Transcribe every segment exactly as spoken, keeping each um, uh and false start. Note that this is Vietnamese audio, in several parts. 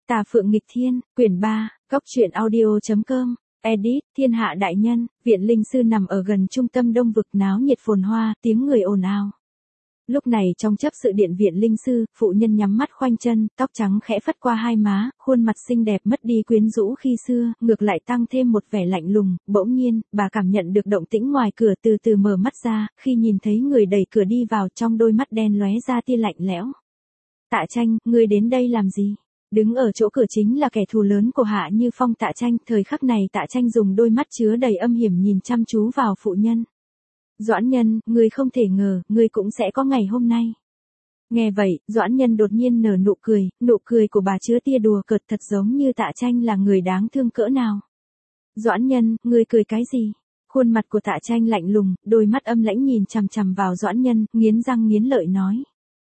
Tà Phượng Nghịch Thiên, quyển ba, Cốc truyện audio.com, edit, Thiên Hạ Đại Nhân, viện linh sư nằm ở gần trung tâm đông vực náo nhiệt phồn hoa, tiếng người ồn ào. Lúc này trong chấp sự điện viện linh sư, phụ nhân nhắm mắt khoanh chân, tóc trắng khẽ phất qua hai má, khuôn mặt xinh đẹp mất đi quyến rũ khi xưa, ngược lại tăng thêm một vẻ lạnh lùng. Bỗng nhiên, bà cảm nhận được động tĩnh ngoài cửa, từ từ mở mắt ra, khi nhìn thấy người đẩy cửa đi vào, trong đôi mắt đen lóe ra tia lạnh lẽo. Tạ Tranh, ngươi đến đây làm gì? Đứng ở chỗ cửa chính là kẻ thù lớn của Hạ Như Phong. Tạ Tranh, thời khắc này Tạ Tranh dùng đôi mắt chứa đầy âm hiểm nhìn chăm chú vào phụ nhân. Doãn Nhân, ngươi không thể ngờ, ngươi cũng sẽ có ngày hôm nay. Nghe vậy, Doãn Nhân đột nhiên nở nụ cười, nụ cười của bà chứa tia đùa cợt, thật giống như Tạ Tranh là người đáng thương cỡ nào. Doãn Nhân, ngươi cười cái gì? Khuôn mặt của Tạ Tranh lạnh lùng, đôi mắt âm lãnh nhìn chằm chằm vào Doãn Nhân, nghiến răng nghiến lợi nói.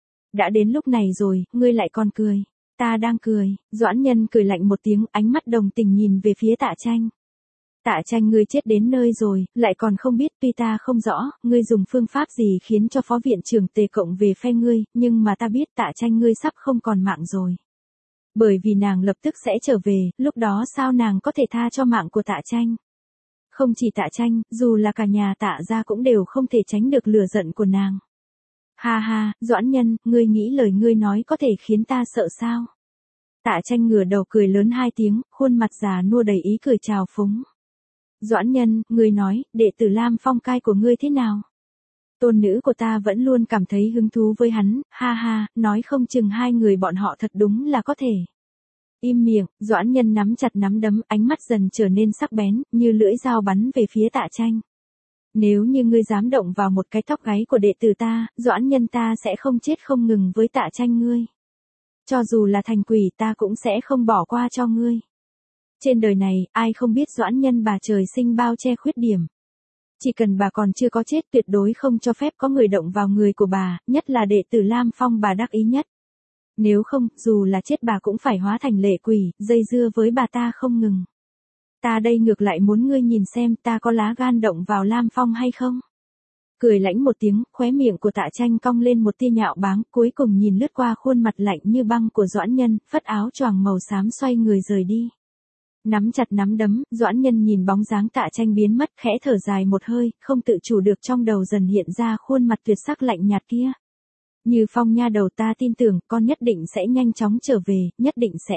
Đã đến lúc này rồi, ngươi lại còn cười. Ta đang cười. Doãn Nhân cười lạnh một tiếng, ánh mắt đồng tình nhìn về phía Tạ Tranh. Tạ Tranh, ngươi chết đến nơi rồi, lại còn không biết. Tuy ta không rõ, ngươi dùng phương pháp gì khiến cho phó viện trưởng Tề cộng về phe ngươi, nhưng mà ta biết Tạ Tranh ngươi sắp không còn mạng rồi. Bởi vì nàng lập tức sẽ trở về, lúc đó sao nàng có thể tha cho mạng của Tạ Tranh? Không chỉ Tạ Tranh, dù là cả nhà Tạ gia cũng đều không thể tránh được lửa giận của nàng. Ha ha, Doãn Nhân, ngươi nghĩ lời ngươi nói có thể khiến ta sợ sao? Tạ Tranh ngửa đầu cười lớn hai tiếng, khuôn mặt già nua đầy ý cười trào phúng. Doãn Nhân, ngươi nói, đệ tử Lam Phong Cai của ngươi thế nào? Tôn nữ của ta vẫn luôn cảm thấy hứng thú với hắn, ha ha, nói không chừng hai người bọn họ thật đúng là có thể. Im miệng, Doãn Nhân nắm chặt nắm đấm, ánh mắt dần trở nên sắc bén, như lưỡi dao bắn về phía Tạ Tranh. Nếu như ngươi dám động vào một cái tóc gáy của đệ tử ta, Doãn Nhân ta sẽ không chết không ngừng với Tạ Tranh ngươi. Cho dù là thành quỷ ta cũng sẽ không bỏ qua cho ngươi. Trên đời này, ai không biết Doãn Nhân bà trời sinh bao che khuyết điểm. Chỉ cần bà còn chưa có chết, tuyệt đối không cho phép có người động vào người của bà, nhất là đệ tử Lam Phong bà đắc ý nhất. Nếu không, dù là chết bà cũng phải hóa thành lệ quỷ, dây dưa với bà ta không ngừng. Ta đây ngược lại muốn ngươi nhìn xem ta có lá gan động vào Lam Phong hay không? Cười lãnh một tiếng, khóe miệng của Tạ Tranh cong lên một tia nhạo báng, cuối cùng nhìn lướt qua khuôn mặt lạnh như băng của Doãn Nhân, phất áo choàng màu xám xoay người rời đi. Nắm chặt nắm đấm, Doãn Nhân nhìn bóng dáng Tạ Tranh biến mất, khẽ thở dài một hơi, không tự chủ được trong đầu dần hiện ra khuôn mặt tuyệt sắc lạnh nhạt kia. Như Phong nha đầu, ta tin tưởng, con nhất định sẽ nhanh chóng trở về, nhất định sẽ.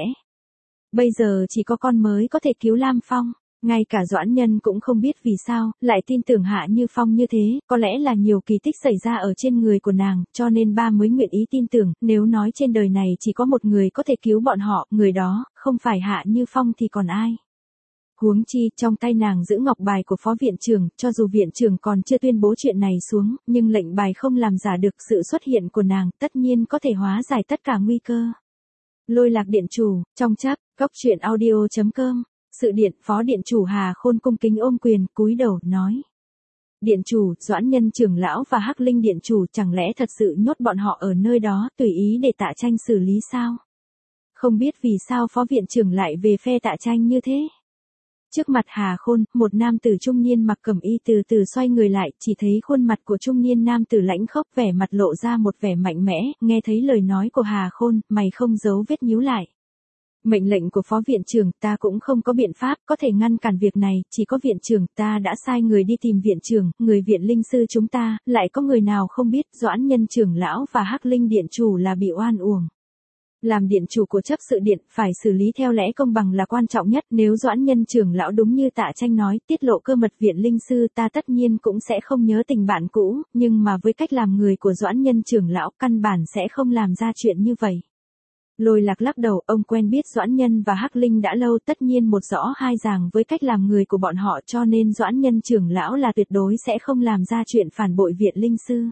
Bây giờ chỉ có con mới có thể cứu Lam Phong. Ngay cả Doãn Nhân cũng không biết vì sao, lại tin tưởng Hạ Như Phong như thế, có lẽ là nhiều kỳ tích xảy ra ở trên người của nàng, cho nên ba mới nguyện ý tin tưởng, nếu nói trên đời này chỉ có một người có thể cứu bọn họ, người đó, không phải Hạ Như Phong thì còn ai. Huống chi, trong tay nàng giữ ngọc bài của phó viện trưởng, cho dù viện trưởng còn chưa tuyên bố chuyện này xuống, nhưng lệnh bài không làm giả được sự xuất hiện của nàng, tất nhiên có thể hóa giải tất cả nguy cơ. Lôi Lạc điện chủ, trong chấp, Cốc truyện audio.com. Sự điện, phó điện chủ Hà Khôn cung kính ôm quyền, cúi đầu, nói. Điện chủ, Doãn Nhân trưởng lão và Hắc Linh điện chủ chẳng lẽ thật sự nhốt bọn họ ở nơi đó, tùy ý để Tạ Tranh xử lý sao? Không biết vì sao phó viện trưởng lại về phe Tạ Tranh như thế? Trước mặt Hà Khôn, một nam tử trung niên mặc cẩm y từ từ xoay người lại, chỉ thấy khuôn mặt của trung niên nam tử lãnh khốc, vẻ mặt lộ ra một vẻ mạnh mẽ, nghe thấy lời nói của Hà Khôn, mày không giấu vết nhíu lại. Mệnh lệnh của phó viện trưởng, ta cũng không có biện pháp có thể ngăn cản việc này, chỉ có viện trưởng, ta đã sai người đi tìm viện trưởng, người viện linh sư chúng ta, lại có người nào không biết Doãn Nhân trưởng lão và Hắc Linh điện chủ là bị oan uổng. Làm điện chủ của chấp sự điện, phải xử lý theo lẽ công bằng là quan trọng nhất, nếu Doãn Nhân trưởng lão đúng như Tạ Tranh nói, tiết lộ cơ mật viện linh sư, ta tất nhiên cũng sẽ không nhớ tình bạn cũ, nhưng mà với cách làm người của Doãn Nhân trưởng lão, căn bản sẽ không làm ra chuyện như vậy. Lôi Lạc lắc đầu, ông quen biết Doãn Nhân và Hắc Linh đã lâu, tất nhiên một rõ hai ràng với cách làm người của bọn họ, cho nên Doãn Nhân trưởng lão là tuyệt đối sẽ không làm ra chuyện phản bội viện linh sư.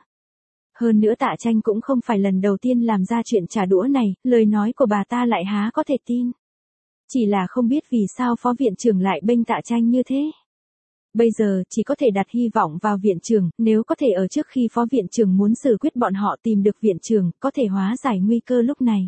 Hơn nữa Tạ Tranh cũng không phải lần đầu tiên làm ra chuyện trả đũa này, lời nói của bà ta lại há có thể tin. Chỉ là không biết vì sao phó viện trưởng lại bênh Tạ Tranh như thế. Bây giờ, chỉ có thể đặt hy vọng vào viện trưởng, nếu có thể ở trước khi phó viện trưởng muốn xử quyết bọn họ tìm được viện trưởng, có thể hóa giải nguy cơ lúc này.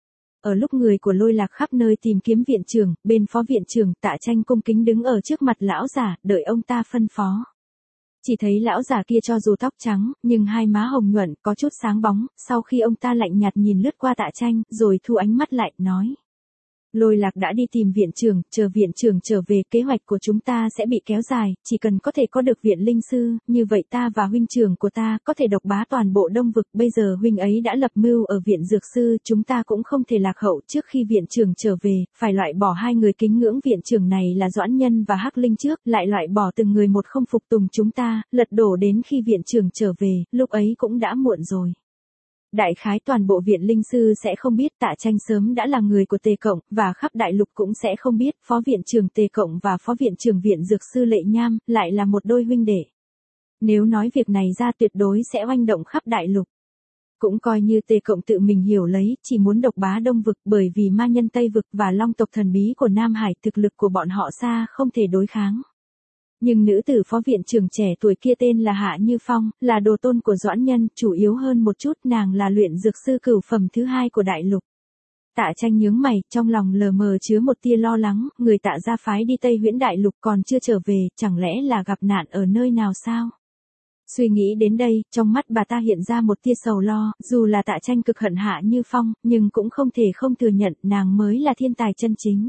Ở lúc người của Lôi Lạc khắp nơi tìm kiếm viện trưởng, bên phó viện trưởng, Tạ Tranh cung kính đứng ở trước mặt lão giả, đợi ông ta phân phó. Chỉ thấy lão giả kia cho dù tóc trắng, nhưng hai má hồng nhuận, có chút sáng bóng, sau khi ông ta lạnh nhạt nhìn lướt qua Tạ Tranh, rồi thu ánh mắt lại, nói. Lôi Lạc đã đi tìm viện trưởng, chờ viện trưởng trở về, kế hoạch của chúng ta sẽ bị kéo dài, chỉ cần có thể có được viện linh sư, như vậy ta và huynh trưởng của ta có thể độc bá toàn bộ Đông vực, bây giờ huynh ấy đã lập mưu ở viện dược sư, chúng ta cũng không thể lạc hậu, trước khi viện trưởng trở về, phải loại bỏ hai người kính ngưỡng viện trưởng này là Doãn Nhân và Hắc Linh trước, lại loại bỏ từng người một không phục tùng chúng ta, lật đổ đến khi viện trưởng trở về, lúc ấy cũng đã muộn rồi. Đại khái toàn bộ viện linh sư sẽ không biết Tạ Tranh sớm đã là người của Tề Cộng, và khắp đại lục cũng sẽ không biết, phó viện trưởng Tề Cộng và phó viện trưởng viện dược sư Lệ Nham, lại là một đôi huynh đệ. Nếu nói việc này ra tuyệt đối sẽ oanh động khắp đại lục. Cũng coi như Tề Cộng tự mình hiểu lấy, chỉ muốn độc bá Đông vực, bởi vì ma nhân Tây vực và long tộc thần bí của Nam Hải, thực lực của bọn họ xa không thể đối kháng. Nhưng nữ tử phó viện trưởng trẻ tuổi kia tên là Hạ Như Phong, là đồ tôn của Doãn Nhân, chủ yếu hơn một chút, nàng là luyện dược sư cửu phẩm thứ hai của đại lục. Tạ Tranh nhướng mày, trong lòng lờ mờ chứa một tia lo lắng, người Tạ gia phái đi Tây Huyễn đại lục còn chưa trở về, chẳng lẽ là gặp nạn ở nơi nào sao? Suy nghĩ đến đây, trong mắt bà ta hiện ra một tia sầu lo, dù là Tạ Tranh cực hận Hạ Như Phong, nhưng cũng không thể không thừa nhận nàng mới là thiên tài chân chính.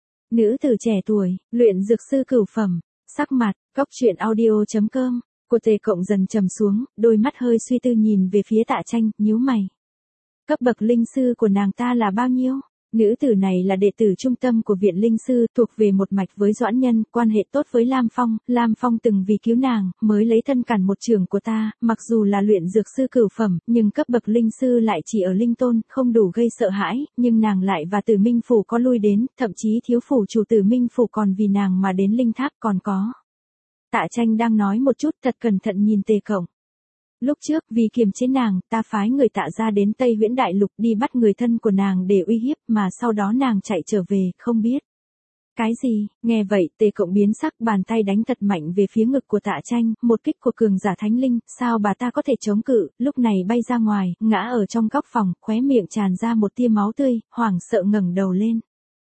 Nữ tử trẻ tuổi, luyện dược sư cửu phẩm. Sắc mặt, góc truyện audio chấm com, của Tề Cộng dần trầm xuống, đôi mắt hơi suy tư nhìn về phía Tạ Tranh, nhíu mày. Cấp bậc linh sư của nàng ta là bao nhiêu? Nữ tử này là đệ tử trung tâm của viện linh sư, thuộc về một mạch với Doãn Nhân, quan hệ tốt với Lam Phong, Lam Phong từng vì cứu nàng, mới lấy thân cản một trưởng của ta, mặc dù là luyện dược sư cửu phẩm, nhưng cấp bậc linh sư lại chỉ ở linh tôn, không đủ gây sợ hãi, nhưng nàng lại và Tử Minh Phủ có lui đến, thậm chí thiếu phủ chủ Tử Minh Phủ còn vì nàng mà đến linh tháp còn có. Tạ Tranh đang nói một chút thật cẩn thận nhìn Tề Cộng. Lúc trước, vì kiềm chế nàng, ta phái người Tạ gia đến Tây Huyễn đại lục đi bắt người thân của nàng để uy hiếp, mà sau đó nàng chạy trở về, không biết. Cái gì? Nghe vậy, Tề Cộng biến sắc, bàn tay đánh thật mạnh về phía ngực của Tạ Tranh, một kích của cường giả thánh linh, sao bà ta có thể chống cự, lúc này bay ra ngoài, ngã ở trong góc phòng, khóe miệng tràn ra một tia máu tươi, hoảng sợ ngẩng đầu lên.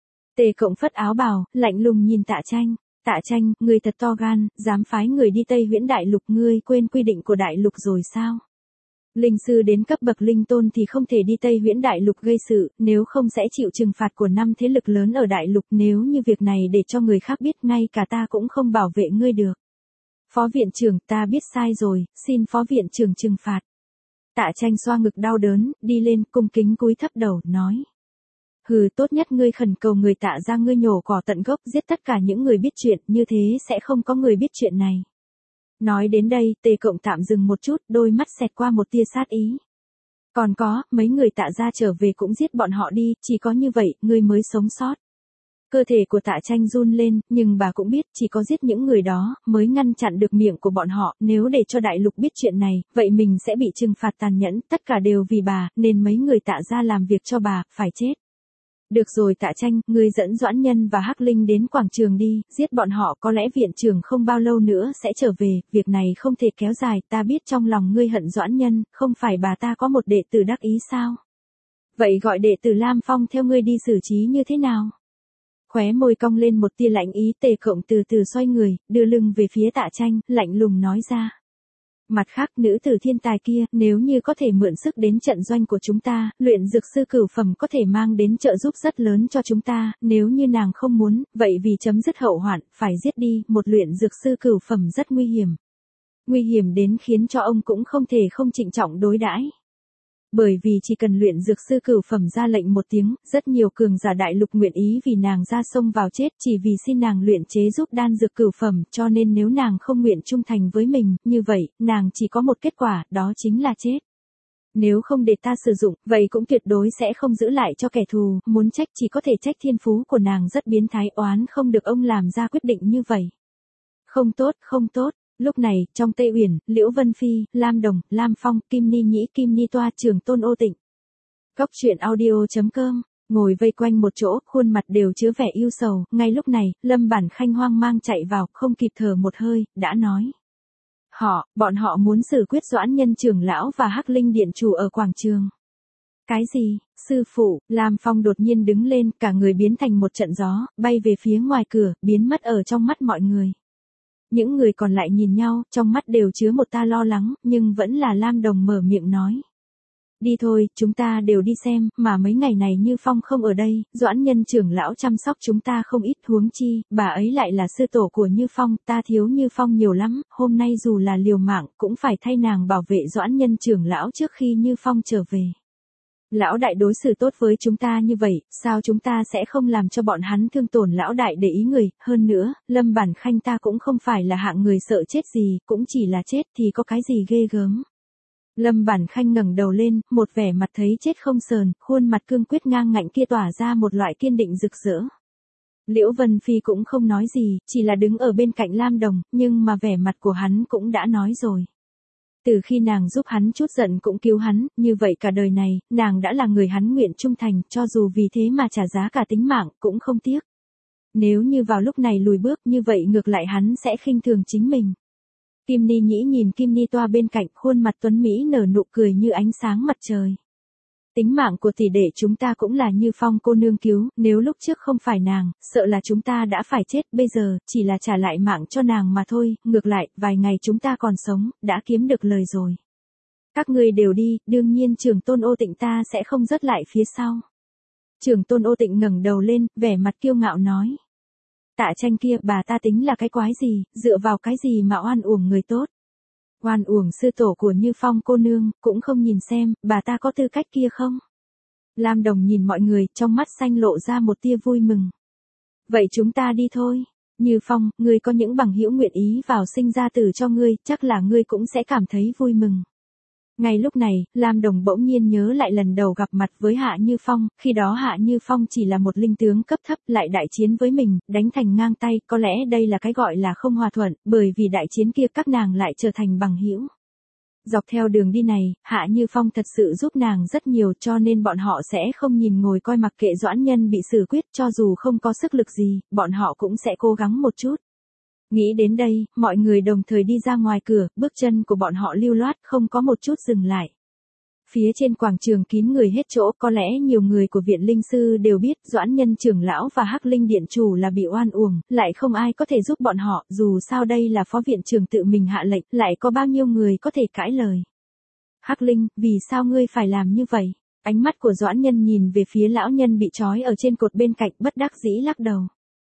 Tề Cộng phất áo bào, lạnh lùng nhìn Tạ Tranh. Tạ Tranh, ngươi thật to gan, dám phái người đi Tây Huyễn đại lục, ngươi quên quy định của đại lục rồi sao? Linh sư đến cấp bậc linh tôn thì không thể đi Tây Huyễn đại lục gây sự, nếu không sẽ chịu trừng phạt của năm thế lực lớn ở đại lục, nếu như việc này để cho người khác biết, ngay cả ta cũng không bảo vệ ngươi được. Phó viện trưởng, ta biết sai rồi, xin phó viện trưởng trừng phạt. Tạ Tranh xoa ngực đau đớn, đi lên, cung kính cúi thấp đầu, nói. Hừ, tốt nhất ngươi khẩn cầu người Tạ gia ngươi nhổ cỏ tận gốc, giết tất cả những người biết chuyện, như thế sẽ không có người biết chuyện này. Nói đến đây, Tề Cộng tạm dừng một chút, đôi mắt xẹt qua một tia sát ý. Còn có, mấy người Tạ gia trở về cũng giết bọn họ đi, chỉ có như vậy, ngươi mới sống sót. Cơ thể của Tạ Tranh run lên, nhưng bà cũng biết, chỉ có giết những người đó, mới ngăn chặn được miệng của bọn họ, nếu để cho đại lục biết chuyện này, vậy mình sẽ bị trừng phạt tàn nhẫn, tất cả đều vì bà, nên mấy người Tạ gia làm việc cho bà, phải chết. Được rồi Tạ Tranh, ngươi dẫn Doãn Nhân và Hắc Linh đến quảng trường đi, giết bọn họ, có lẽ viện trưởng không bao lâu nữa sẽ trở về, việc này không thể kéo dài, ta biết trong lòng ngươi hận Doãn Nhân, không phải bà ta có một đệ tử đắc ý sao? Vậy gọi đệ tử Lam Phong theo ngươi đi xử trí như thế nào? Khóe môi cong lên một tia lạnh ý, Tề Cộng từ từ xoay người, đưa lưng về phía Tạ Tranh, lạnh lùng nói ra. Mặt khác, nữ tử thiên tài kia, nếu như có thể mượn sức đến trận doanh của chúng ta, luyện dược sư cửu phẩm có thể mang đến trợ giúp rất lớn cho chúng ta, nếu như nàng không muốn, vậy vì chấm dứt hậu hoạn, phải giết đi, một luyện dược sư cửu phẩm rất nguy hiểm. Nguy hiểm đến khiến cho ông cũng không thể không trịnh trọng đối đãi. Bởi vì chỉ cần luyện dược sư cửu phẩm ra lệnh một tiếng, rất nhiều cường giả đại lục nguyện ý vì nàng ra sông vào chết, chỉ vì xin nàng luyện chế giúp đan dược cửu phẩm, cho nên nếu nàng không nguyện trung thành với mình, như vậy, nàng chỉ có một kết quả, đó chính là chết. Nếu không để ta sử dụng, vậy cũng tuyệt đối sẽ không giữ lại cho kẻ thù, muốn trách chỉ có thể trách thiên phú của nàng rất biến thái, oán không được ông làm ra quyết định như vậy. Không tốt, không tốt. Lúc này, trong Tây Uyển, Liễu Vân Phi, Lam Đồng, Lam Phong, Kim Ni Nhĩ, Kim Ni Toa, Trường Tôn Ô Tịnh. Góc truyện audio chấm com, ngồi vây quanh một chỗ, khuôn mặt đều chứa vẻ yêu sầu, ngay lúc này, Lâm Bản Khanh hoang mang chạy vào, không kịp thở một hơi, đã nói. Họ, bọn họ muốn xử quyết Doãn Nhân trưởng lão và Hắc Linh điện chủ ở quảng trường. Cái gì, sư phụ, Lam Phong đột nhiên đứng lên, cả người biến thành một trận gió, bay về phía ngoài cửa, biến mất ở trong mắt mọi người. Những người còn lại nhìn nhau, trong mắt đều chứa một ta lo lắng, nhưng vẫn là Lam Đồng mở miệng nói. Đi thôi, chúng ta đều đi xem, mà mấy ngày này Như Phong không ở đây, Doãn Nhân trưởng lão chăm sóc chúng ta không ít, huống chi, bà ấy lại là sư tổ của Như Phong, ta thiếu Như Phong nhiều lắm, hôm nay dù là liều mạng, cũng phải thay nàng bảo vệ Doãn Nhân trưởng lão trước khi Như Phong trở về. Lão đại đối xử tốt với chúng ta như vậy, sao chúng ta sẽ không làm cho bọn hắn thương tổn lão đại để ý người, hơn nữa, Lâm Bản Khanh ta cũng không phải là hạng người sợ chết gì, cũng chỉ là chết thì có cái gì ghê gớm. Lâm Bản Khanh ngẩng đầu lên, một vẻ mặt thấy chết không sờn, khuôn mặt cương quyết ngang ngạnh kia tỏa ra một loại kiên định rực rỡ. Liễu Vân Phi cũng không nói gì, chỉ là đứng ở bên cạnh Lam Đồng, nhưng mà vẻ mặt của hắn cũng đã nói rồi. Từ khi nàng giúp hắn chút giận cũng cứu hắn, như vậy cả đời này, nàng đã là người hắn nguyện trung thành, cho dù vì thế mà trả giá cả tính mạng, cũng không tiếc. Nếu như vào lúc này lùi bước như vậy ngược lại hắn sẽ khinh thường chính mình. Kim Ni Nhĩ nhìn Kim Ni Toa bên cạnh, khuôn mặt tuấn Mỹ nở nụ cười như ánh sáng mặt trời. Tính mạng của tỷ đệ chúng ta cũng là Như Phong cô nương cứu, nếu lúc trước không phải nàng, sợ là chúng ta đã phải chết, bây giờ, chỉ là trả lại mạng cho nàng mà thôi, ngược lại, vài ngày chúng ta còn sống, đã kiếm được lời rồi. Các ngươi đều đi, đương nhiên Trưởng Tôn Ô Tịnh ta sẽ không rớt lại phía sau. Trưởng Tôn Ô Tịnh ngẩng đầu lên, vẻ mặt kiêu ngạo nói. Tạ Tranh kia, bà ta tính là cái quái gì, dựa vào cái gì mà oan uổng người tốt. Oan uổng sư tổ của Như Phong cô nương, cũng không nhìn xem, bà ta có tư cách kia không? Lam Đồng nhìn mọi người, trong mắt xanh lộ ra một tia vui mừng. Vậy chúng ta đi thôi. Như Phong, ngươi có những bằng hữu nguyện ý vào sinh ra tử cho ngươi, chắc là ngươi cũng sẽ cảm thấy vui mừng. Ngay lúc này, Lam Đồng bỗng nhiên nhớ lại lần đầu gặp mặt với Hạ Như Phong, khi đó Hạ Như Phong chỉ là một linh tướng cấp thấp lại đại chiến với mình, đánh thành ngang tay, có lẽ đây là cái gọi là không hòa thuận, bởi vì đại chiến kia các nàng lại trở thành bằng hữu. Dọc theo đường đi này, Hạ Như Phong thật sự giúp nàng rất nhiều cho nên bọn họ sẽ không nhìn ngồi coi mặc kệ Doãn Nhân bị xử quyết, cho dù không có sức lực gì, bọn họ cũng sẽ cố gắng một chút. Nghĩ đến đây, mọi người đồng thời đi ra ngoài cửa, bước chân của bọn họ lưu loát, không có một chút dừng lại. Phía trên quảng trường kín người hết chỗ, có lẽ nhiều người của viện linh sư đều biết Doãn Nhân trưởng lão và Hắc Linh điện chủ là bị oan uổng, lại không ai có thể giúp bọn họ, dù sao đây là phó viện trưởng tự mình hạ lệnh, lại có bao nhiêu người có thể cãi lời. Hắc Linh, vì sao ngươi phải làm như vậy? Ánh mắt của Doãn Nhân nhìn về phía lão nhân bị trói ở trên cột bên cạnh, bất đắc dĩ lắc đầu.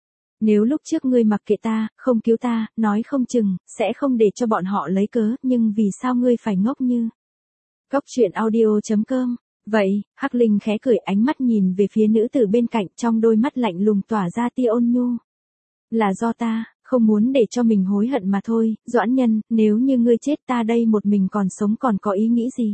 Nếu lúc trước ngươi mặc kệ ta, không cứu ta, nói không chừng, sẽ không để cho bọn họ lấy cớ, nhưng vì sao ngươi phải ngốc như? Cốc truyện audio chấm com. Vậy, Hắc Linh khẽ cười, ánh mắt nhìn về phía nữ tử bên cạnh, trong đôi mắt lạnh lùng tỏa ra tia ôn nhu. Là do ta, không muốn để cho mình hối hận mà thôi, Doãn Nhân, nếu như ngươi chết ta đây một mình còn sống còn có ý nghĩ gì?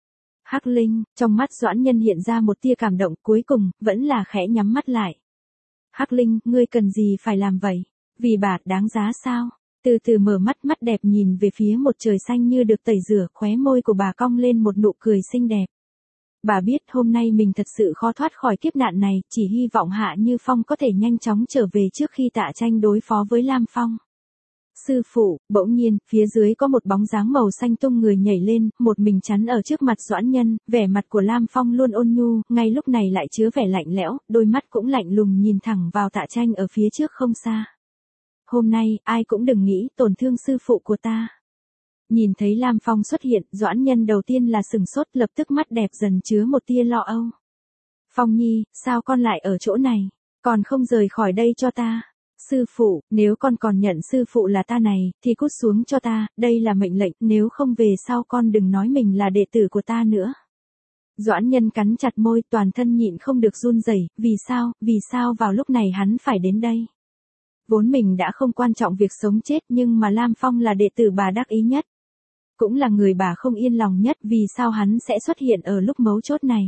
Hắc Linh, trong mắt Doãn Nhân hiện ra một tia cảm động, cuối cùng, vẫn là khẽ nhắm mắt lại. Hắc Linh, ngươi cần gì phải làm vậy? Vì bà, đáng giá sao? Từ từ mở mắt, mắt đẹp nhìn về phía một trời xanh như được tẩy rửa, khóe môi của bà cong lên một nụ cười xinh đẹp. Bà biết hôm nay mình thật sự khó thoát khỏi kiếp nạn này, chỉ hy vọng Hạ Như Phong có thể nhanh chóng trở về trước khi Tạ Tranh đối phó với Lam Phong. Sư phụ, bỗng nhiên, phía dưới có một bóng dáng màu xanh tung người nhảy lên, một mình chắn ở trước mặt Doãn Nhân, vẻ mặt của Lam Phong luôn ôn nhu, ngay lúc này lại chứa vẻ lạnh lẽo, đôi mắt cũng lạnh lùng nhìn thẳng vào Tạ Tranh ở phía trước không xa. Hôm nay, ai cũng đừng nghĩ tổn thương sư phụ của ta. Nhìn thấy Lam Phong xuất hiện, Doãn Nhân đầu tiên là sừng sốt, lập tức mắt đẹp dần chứa một tia lo âu. Phong Nhi, sao con lại ở chỗ này? Còn không rời khỏi đây cho ta? Sư phụ, nếu con còn nhận sư phụ là ta này, thì cút xuống cho ta, đây là mệnh lệnh, nếu không về sau con đừng nói mình là đệ tử của ta nữa. Doãn Nhân cắn chặt môi, toàn thân nhịn không được run rẩy, vì sao, vì sao vào lúc này hắn phải đến đây? Vốn mình đã không quan trọng việc sống chết nhưng mà Lam Phong là đệ tử bà đắc ý nhất. Cũng là người bà không yên lòng nhất, vì sao hắn sẽ xuất hiện ở lúc mấu chốt này.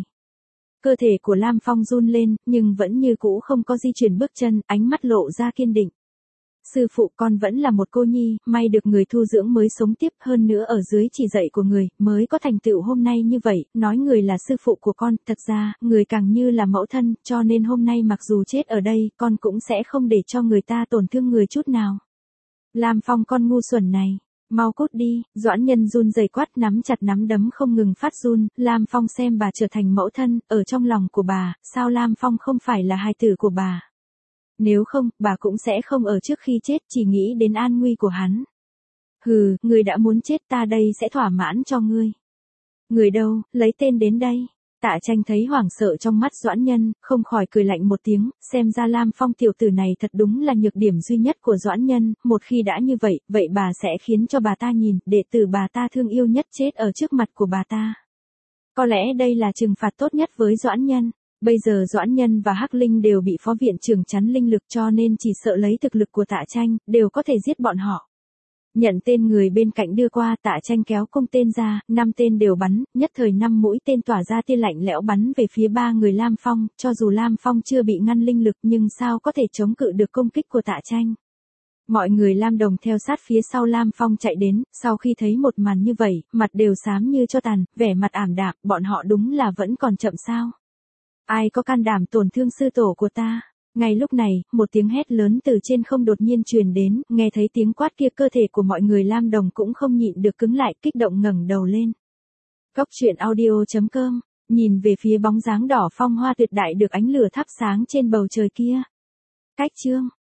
Cơ thể của Lam Phong run lên, nhưng vẫn như cũ không có di chuyển bước chân, ánh mắt lộ ra kiên định. Sư phụ, con vẫn là một cô nhi, may được người thu dưỡng mới sống tiếp, hơn nữa ở dưới chỉ dạy của người, mới có thành tựu hôm nay như vậy, nói người là sư phụ của con, thật ra, người càng như là mẫu thân, cho nên hôm nay mặc dù chết ở đây, con cũng sẽ không để cho người ta tổn thương người chút nào. Lam Phong, con ngu xuẩn này. Mau cút đi, Doãn Nhân run rẩy quát, nắm chặt nắm đấm không ngừng phát run, Lam Phong xem bà trở thành mẫu thân, ở trong lòng của bà, sao Lam Phong không phải là hài tử của bà? Nếu không, bà cũng sẽ không ở trước khi chết, chỉ nghĩ đến an nguy của hắn. Hừ, ngươi đã muốn chết, ta đây sẽ thỏa mãn cho ngươi. Người đâu, lấy tên đến đây. Tạ Tranh thấy hoảng sợ trong mắt Doãn Nhân, không khỏi cười lạnh một tiếng, xem ra Lam Phong tiểu tử này thật đúng là nhược điểm duy nhất của Doãn Nhân, một khi đã như vậy, vậy bà sẽ khiến cho bà ta nhìn, đệ tử bà ta thương yêu nhất chết ở trước mặt của bà ta. Có lẽ đây là trừng phạt tốt nhất với Doãn Nhân. Bây giờ Doãn Nhân và Hắc Linh đều bị phó viện trưởng chắn linh lực cho nên chỉ sợ lấy thực lực của Tạ Tranh, đều có thể giết bọn họ. Nhận tên người bên cạnh đưa qua, Tạ Tranh kéo cung tên ra, năm tên đều bắn, nhất thời năm mũi tên tỏa ra tia lạnh lẽo bắn về phía ba người Lam Phong, cho dù Lam Phong chưa bị ngăn linh lực nhưng sao có thể chống cự được công kích của Tạ Tranh. Mọi người Lam Đồng theo sát phía sau Lam Phong chạy đến, sau khi thấy một màn như vậy, mặt đều xám như tro tàn, vẻ mặt ảm đạm, bọn họ đúng là vẫn còn chậm sao. Ai có can đảm tổn thương sư tổ của ta? Ngay lúc này, một tiếng hét lớn từ trên không đột nhiên truyền đến, nghe thấy tiếng quát kia cơ thể của mọi người Lam Đồng cũng không nhịn được cứng lại, kích động ngẩng đầu lên. Cốc truyện audio chấm com, nhìn về phía bóng dáng đỏ phong hoa tuyệt đại được ánh lửa thắp sáng trên bầu trời kia. Cách chương